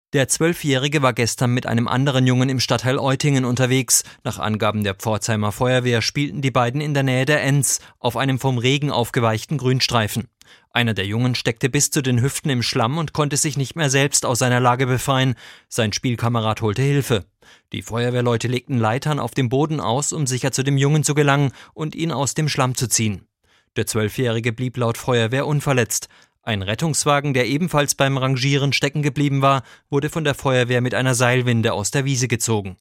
Der 12-Jährige war gestern mit einem anderen Jungen im Stadtteil Eutingen unterwegs. Nach Angaben der Pforzheimer Feuerwehr spielten die beiden in der Nähe der Enz auf einem vom Regen aufgeweichten Grünstreifen. Einer der Jungen steckte bis zu den Hüften im Schlamm und konnte sich nicht mehr selbst aus seiner Lage befreien. Sein Spielkamerad holte Hilfe. Die Feuerwehrleute legten Leitern auf dem Boden aus, um sicher zu dem Jungen zu gelangen und ihn aus dem Schlamm zu ziehen. Der 12-Jährige blieb laut Feuerwehr unverletzt. Ein Rettungswagen, der ebenfalls beim Rangieren stecken geblieben war, wurde von der Feuerwehr mit einer Seilwinde aus der Wiese gezogen.